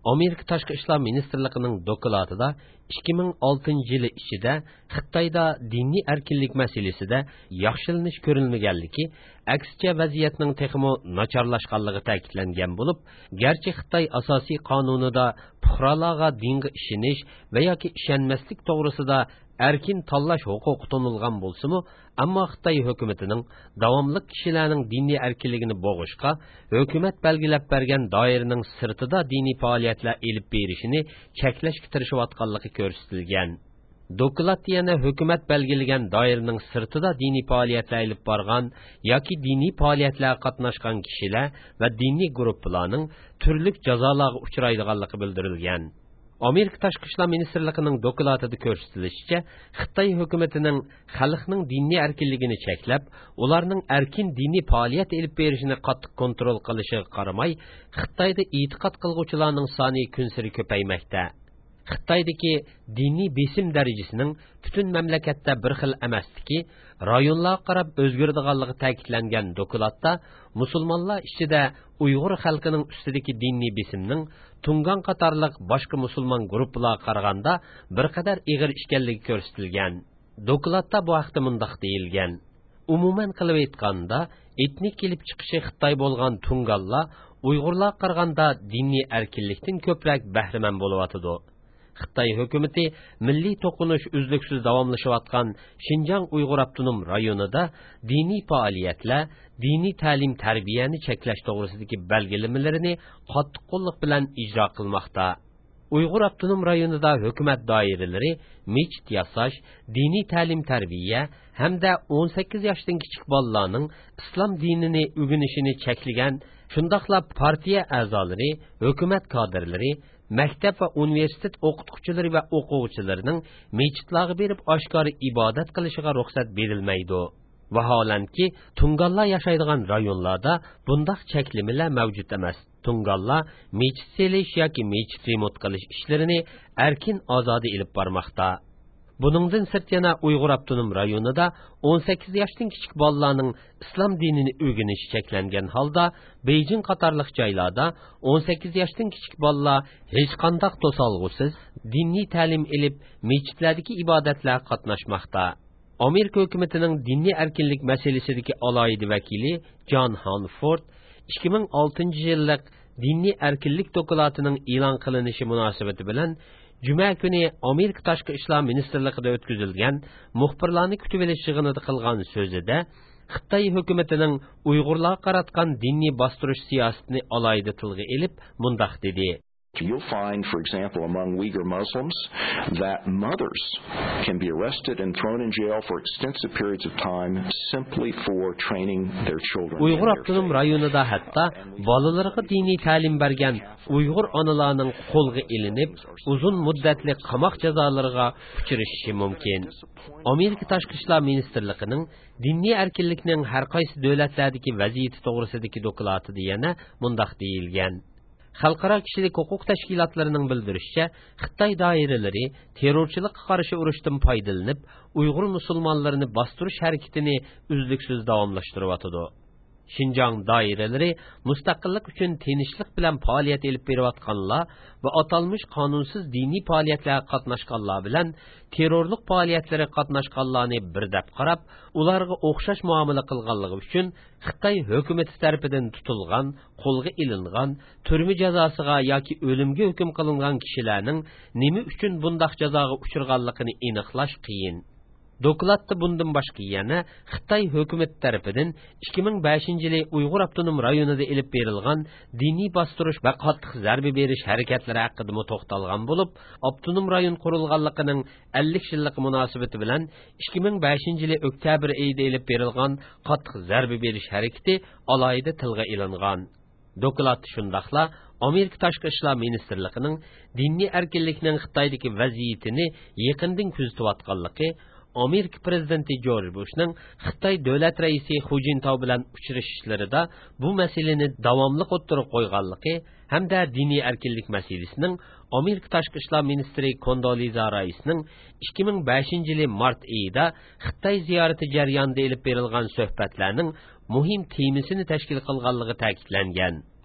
Amerika Tashqi ishlar ministrligining dokladida 2006 yili ichida Xitoyda diniy erkinlik masalasida yaxshilanish ko'rilmaganligi, aksicha vaziyatning texmo nacharlashganligi ta'kidlangan bo'lib, garchi Xitoy asosiy qonunida fuqarolarga dinga ishonish va yoki ishonmaslik to'g'risida erkin tanlash huquqi tanilgan bo'lsa-mu, ammo Xitoy hukumatining davomli kishilarning diniy erkinligini bo'g'ishga, hukumat belgilab bergan doiraning sirtida diniy faoliyatlar elib berishini cheklashga tirishayotganligi ko'rsatilgan. Doklad yana hukumat belgilagan doiraning sirtida diniy faoliyatlar elib borgan yoki diniy faoliyatlarga qatnashgan kishilar va diniy guruhlarning turli jazolarga uchraydiganligi bildirilgan. Amerika Tashqi ishlar ministrligining dokladida ko'rsatilishicha, Xitoy hukumatining xalqning diniy erkinligini cheklab, ularning erkin diniy faoliyat elib berishini qattiq kontrol qilishiga qaramay, Xitoyda e'tiqod qilguvchilarning soni kun sari ko'paymoqda. Xitoydagi diniy besim darajasining butun mamlakatda bir xil emasligi, rayonlarga qarab o'zgaradiganligi ta'kidlangan dokladda musulmonlar ichida Uyg'ur xalqining ustidagi diniy besimning Tungan qatorliq boshqa musulmon guruhlarga qaraganda bir qadar ig'ir ekanligi ko'rsatilgan. Dokladda bu haqda mundaq deyilgan: umuman qilib aytganda, etnik kelib chiqishi Xitoy bo'lgan Tunganlar Uyg'urlarga qaraganda diniy erkinlikdan ko'proq bahramand bo'layotdi. Xitoy hukumati milliy to'qinish uzluksiz davomlashayotgan Xinjiang Uyg'ur avtonom rayonida diniy faoliyatlar, diniy ta'lim-tarbiyani cheklash to'g'risidagi belgilamalarini qattiq qo'lliq bilan ijro qilmoqda. Uyg'ur avtonom rayonida hukumat doiralari mechit yasash, diniy ta'lim-tarbiya hamda 18 yoshdan kichik bolalarning islom dinini o'rganishini cheklagan, shundaqla partiya a'zolari, hukumat kadrlari, maktab va universitet o'qituvchilari va o'quvchilarining mechitlarga berib oshkora ibodat qilishiga ruxsat berilmaydi. Vaholanki, Tunganlar yashaydigan rayonlarda bundaq cheklamalar mavjud emas. Tunganlar mechit selish yoki mechit remont qilish ishlarini erkin ozodi ilib bormoqda. Buningdan sirt yana Uyg'ur avtonom rayonida 18 yoshdan kichik bolalarning islom dinini o'rganishi cheklangan holda, Beijing qatorliq joylarda 18 yoshdan kichik bolalar hech qanday to'solg'usiz diniy ta'lim olib, mechitlardagi ibodatlarga qatnashmoqda. Amerika hukumatining diniy erkinlik masalasidagi alohida vakili John Hanford 2006-yillik diniy erkinlik dokladining e'lon qilinishi munosabati bilan Juma kuni Amerika Tashqi ishlar ministrligida o'tkazilgan muxbirlarni kutib olish yig'inida qilgan so'zida Xitoy hukumatining Uyg'urlarga qaratgan diniy bostirish siyosatini alohida tilga olib, mundaq dedi: You'll find, for example, among Uyghur Muslims, that mothers can be arrested and thrown in jail for extensive periods of time simply for training their children. Uyg'ur avtonom rayonida hatto bolalarga diniy ta'lim bergan Uyg'ur onalarning qo'lga ilinib, uzun muddatli qamoq jazolariga uchrashi mumkin. Amerika Tashqi ishlar ministrligining diniy erkinlikning har qaysi davlatlardagi vaziyati to'g'risidagi dokladida yana mundaq deyilgan: Xalqaro kishilik huquq tashkilotlarining bildirishicha, Xitoy doiralari terrorchilikqa qarshi urushdan foydalanib, Uyg'ur musulmonlarini bostirish harakatini uzluksiz davomlashtiryotdi. Xinjiang doiralari mustaqillik uchun tinchlik bilan faoliyat olib berayotganlar va atalmış qonunsiz diniy faoliyatlarga qatnashganlar bilan terrorlik faoliyatlariga qatnashganlarni birdab qarab, ularga o'xshash muomala qilganligi uchun Xitoy hukumati tomonidan tutilgan, qo'lga ilingan, turma jazosiga yoki o'limga hukm qilingan kishilarning nima uchun bundaq jazoga uchirganligini aniqlash qiyin. Dokladda bundan boshqa yana Xitoy hukumat tomonidan 2005-yili Uyg'ur avtonom rayonida elib berilgan diniy bostirish va qattiq zarba berish harakatlari haqida to'xtalgan bo'lib, avtonom rayon qurilganligining 50 yillik munosabati bilan 2005-yili oktyabr oyida elib berilgan qattiq zarba berish harakati alohida tilga ilingan. Doklad shundaqla Amerika Tashqi ishlar ministrligining diniy erkinlikning Xitoydagi vaziyatini yaqindan kuzatayotganligi, Amerika prezidenti George Bushning Xitoy davlat raisi Hu Jintao bilan uchrashishlarida bu masalani davomli o'tirib qo'yganligi hamda diniy erkinlik masalasining Amerika Tashqi ishlar ministri Condoleezza Rice'ning 2005-yili mart oyida Xitoy ziyorati jarayonida elib berilgan suhbatlarning muhim temasini tashkil qilganligi ta'kidlangan.